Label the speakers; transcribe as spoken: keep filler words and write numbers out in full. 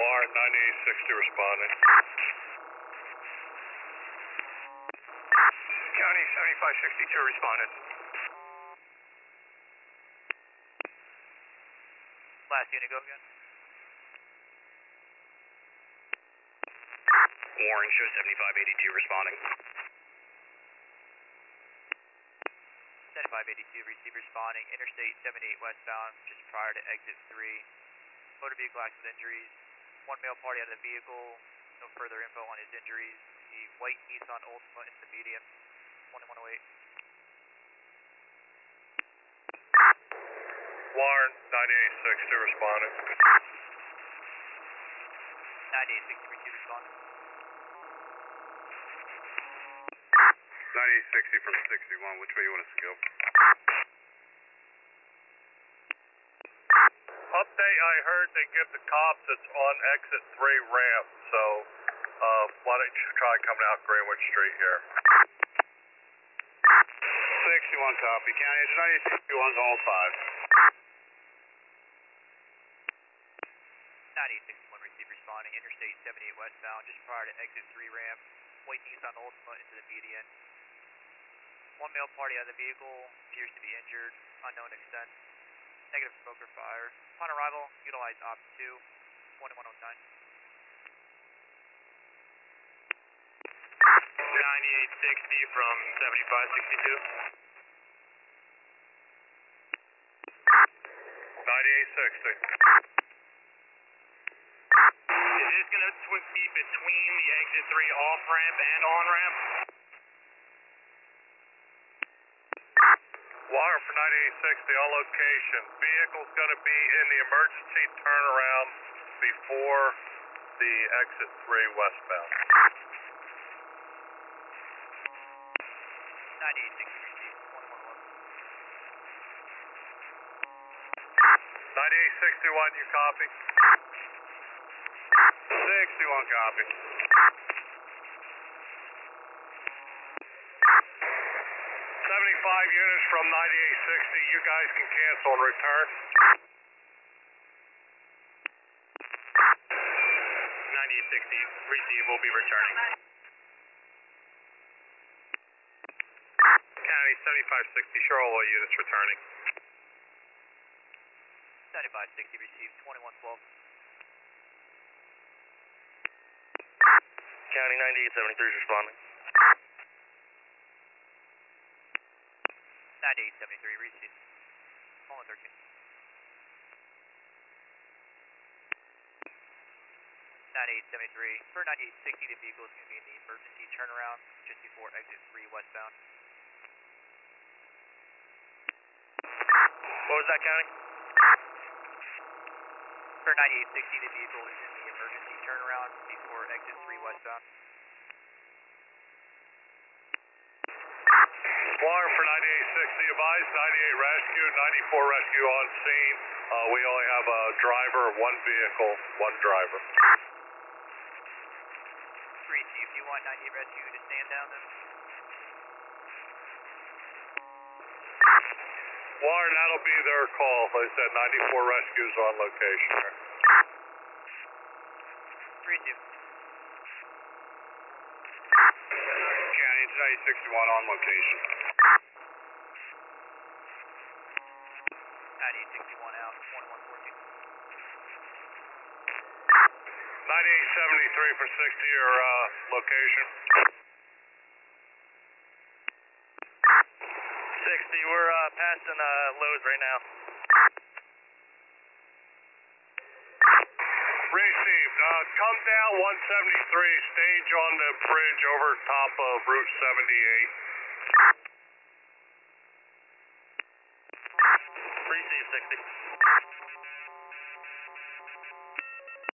Speaker 1: War, ninety-eight sixty responding.
Speaker 2: County seventy-five sixty-two responded.
Speaker 3: Last unit, go again.
Speaker 2: Warren, show seventy-five eighty-two responding.
Speaker 3: seventy-five eighty-two, receive responding, Interstate seventy-eight westbound, just prior to exit three. Motor vehicle accident injuries. One male party out of the vehicle. No further info on his injuries. The white Nissan Altima in the median. twenty-one oh eight.
Speaker 1: Warren, ninety-eight sixty responding.
Speaker 3: ninety-eight sixty, receive responding.
Speaker 1: ninety-eight sixty from sixty-one, which way you want us to go? Update, I heard they give the cops it's on exit three ramp, so uh, why don't you try coming out Greenwich Street here? sixty-one copy, County, it's ninety-eight sixty-one to all five.
Speaker 3: ninety-eight sixty-one, receive responding, Interstate seventy-eight westbound, just prior to exit three ramp. White Nissan Altima into the median. One male party out of the vehicle, appears to be injured, unknown extent. Negative smoker fire. Upon arrival, utilize op two, twenty-one oh nine.
Speaker 2: ninety-eight sixty from seventy-five sixty-two.
Speaker 1: ninety-eight sixty.
Speaker 2: Is this going to be between the exit three off ramp and on ramp?
Speaker 1: Wire for ninety-eight sixty on location. Vehicle's going to be in the emergency turnaround before the exit three westbound.
Speaker 3: ninety-eight sixty, receive twenty-one eleven.
Speaker 1: ninety-eight sixty-one, you copy? sixty-one copy. seventy-five units from ninety-eight sixty, you guys can cancel and return.
Speaker 2: ninety-eight sixty, receive, will be returning.
Speaker 1: County seventy-five sixty, Charlotte all units returning.
Speaker 3: seventy-five sixty, receive twenty-one twelve.
Speaker 2: County ninety-eight seventy-three is responding.
Speaker 3: ninety-eight seventy-three, receive. one thirteen. ninety-eight seventy-three, for ninety-eight sixty, the vehicle is going to be in the emergency turnaround just before exit three westbound.
Speaker 2: What was that, County?
Speaker 3: For ninety-eight sixty, the vehicle is in the emergency turnaround before exit three westbound.
Speaker 1: Wire for ninety-eight sixty, advise ninety-eight rescue, ninety-four rescue on scene. Uh, we only have a driver, one vehicle, one driver.
Speaker 3: Receive, do you want ninety-eight rescue to stand down then?
Speaker 1: Wire, that'll be their call. Like I said, ninety-four rescues on location.
Speaker 3: Receive.
Speaker 1: County, it's ninety sixty-one on location.
Speaker 3: ninety-eight sixty-one out, twenty-one fourteen.
Speaker 1: ninety-eight seventy-three for sixty, your uh, location.
Speaker 2: sixty, we're uh, passing uh, Lowe's right now.
Speaker 1: Received. Uh, come down one seventy-three, stage on the bridge over top of Route seventy-eight.
Speaker 2: Receive sixty.